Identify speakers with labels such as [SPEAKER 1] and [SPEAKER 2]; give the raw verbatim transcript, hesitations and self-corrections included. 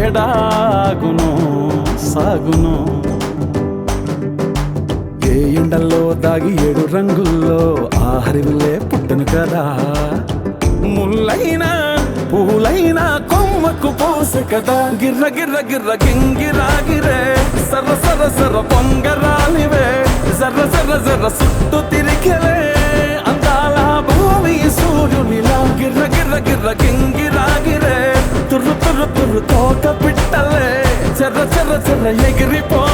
[SPEAKER 1] ఏడాగును సాగును. ఏ ఎండల్లో దాగి ఏడు రంగుల్లో ఆ హరివిల్లే పుట్టను కదా. ముల్లైనా పూలైనా కొమ్మకు పోసె కదా. గిర్ర గిర్ర గిర్ర గింగిరాగిరే సర్ర సర్ర సర్ర పొంగరాలివే జర్ర జర్ర జర్ర సుట్టు తిరిగలే అందాల భూమి సూర్యునిలా. గిర్ర గిర్ర గిర్ర గింగిరాగిరే తుర్రు తుర్రు తుర్రు తోక పిట్టలే చెర్ర చెర్ర చెర్ర ఎగిరిపో